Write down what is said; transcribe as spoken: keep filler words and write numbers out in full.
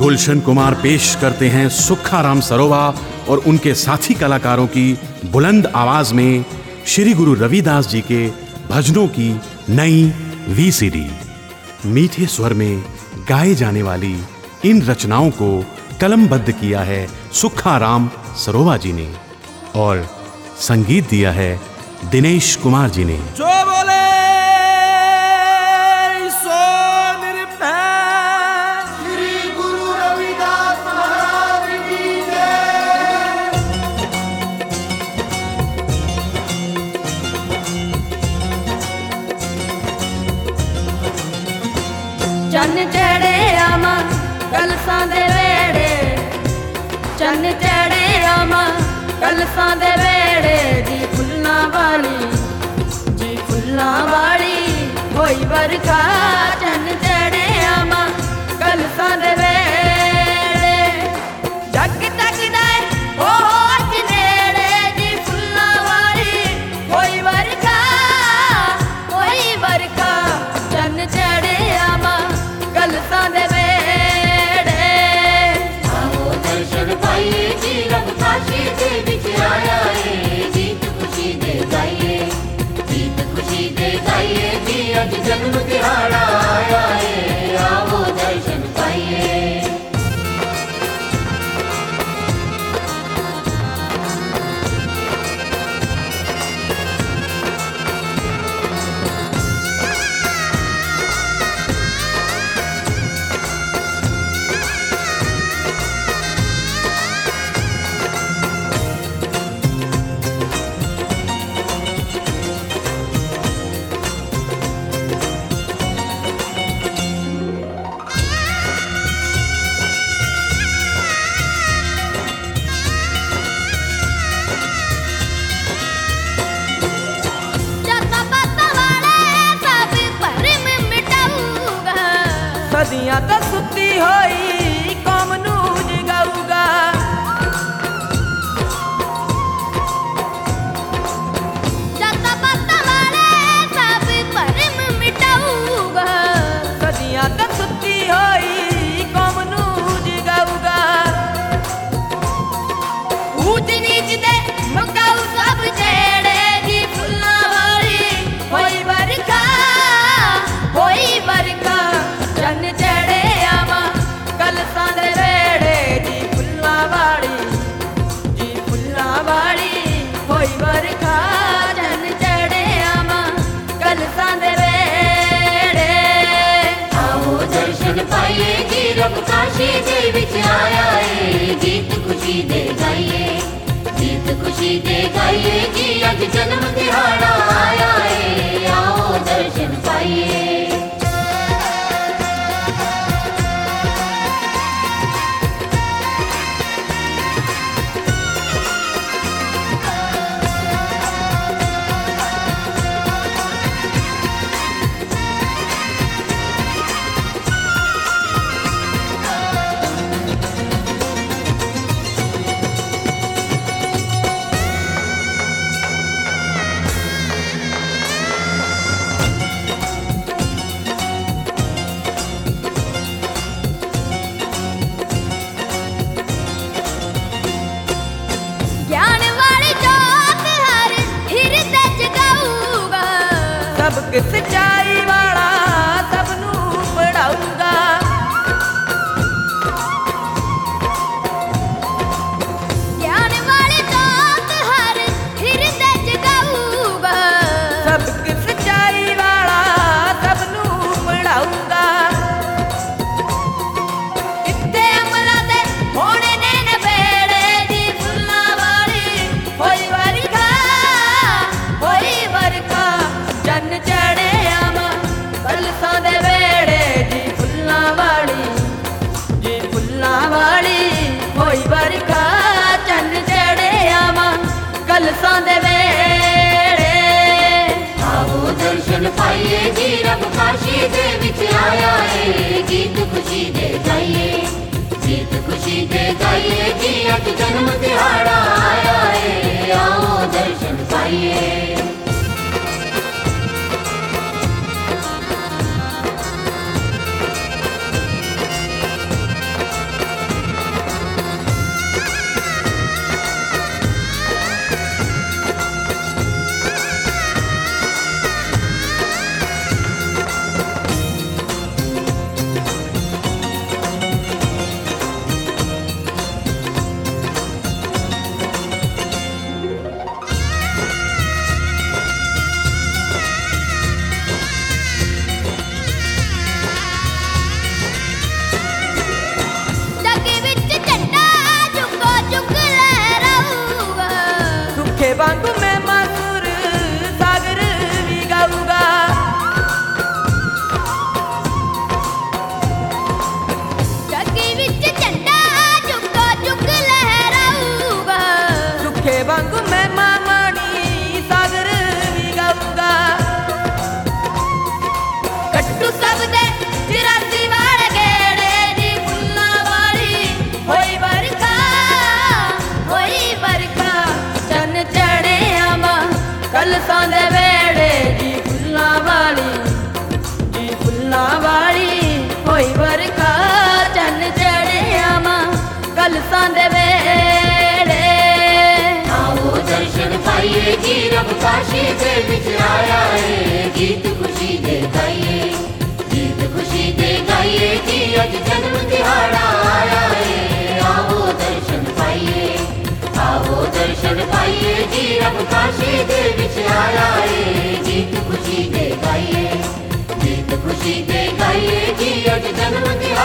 गुलशन कुमार पेश करते हैं सुखाराम सरोवा और उनके साथी कलाकारों की बुलंद आवाज में श्री गुरु रविदास जी के भजनों की नई वीसीडी। मीठे स्वर में गाए जाने वाली इन रचनाओं को कलमबद्ध किया है सुखाराम सरोवा जी ने और संगीत दिया है दिनेश कुमार जी ने। जो बोले सो निर्भय श्री गुरु रविदास महाराज की जय। चन्न चढ़े आमा कलसां दे वेड़े, चन्न चढ़े आमा कलसां दे वेड़े, जी फुल्लां वाली जी फुल्लां वाली होई बरखा। चन्न चढ़े आमा कलसां दे वेड़े, जग तकदा ओ अज नेड़े, जी फुल्लां वाली होई बरखा होई बरखा। चन्न चढ़े आमा कलसां दे वेड़े, आओ दर्शन पाइए जी रब काशी दे विच आया है। जीत खुशी दे गाइए, जीत खुशी दे गाइए जी अज जन्म दिहाड़ा आया है। आओ दर्शन पाइए। जाता पाता वाले सब भरम मिटाऊगा, सदियां तो सुती होई कौम नू जगाऊगा। जाता पाता वाले सब भरम मिटाऊगा, सदियां तो सुती होई कौम नू जगाऊगा। ऊंच नीच दे मुकाऊ सब जेड़े, जी फुल्लां वाली होई बरखा होई बरखा। चन्न चढ़े आवा कलसां दे वेड़े, जी फुल्लां वाली जी फुल्लां वाली होई बरखा। चन्न चढ़े आवा कलसां दे वेड़े, आओ दर्शन पाइए जी रब काशी दे विच आया है। जीत खुशी दे गाइए, जीत खुशी दे गाइए जी अज जन्म दिहाड़ा आया है। आओ दर्शन पाइए। ज्ञान वाली जोत हर हृदय जगाऊगा, सबक सच्चाई वाला सबनू पढ़ाऊगा। ज्ञान वाली जोत हर हृदय जगाऊगा, सबक सच्चाई वाला सबनू पढ़ाऊगा। इत्थे अमला दे होने ने नबेड़े, जी फुल्लां वाली होई बरखा होई बरखा। चन्न चढ़े आवा कलसां दे वेड़े, जी फुल्लां वाली जी फुल्लां वाली होई बरखा। चन्न चढ़े आवा कलसां दे वेड़े, आओ दर्शन पाइए जी रब काशी दे विच आया है। जीत खुशी दे गाइए, जीत खुशी दे गाइए जी अज जन्म दिहाड़ा आया है। आओ दर्शन पाइए। ਕਲਸਾਂ ਦੇ ਵੇੜੇ ਜੀ ਫੁੱਲਾਂ ਵਾਲੀ ਜੀ ਫੁੱਲਾਂ ਵਾਲੀ ਹੋਈ ਵਰਖਾ ਚੰਨ ਚੜਿਆ ਮਾਂ ਕਲਸਾਂ ਦੇ ਵੇੜੇ आओ दर्शन पाइए जी रब काशी दे विच आया है गीत खुशी दे गाइए गीत खुशी दे गाइए जी अज जन्म दिहाड़ा आया है आओ दर्शन पाइए आओ दर्शन पाइए जी रब काशी दे विच आया है गीत खुशी दे गाइए गीत खुशी दे गाइए जी अज जन्म दिहाड़ा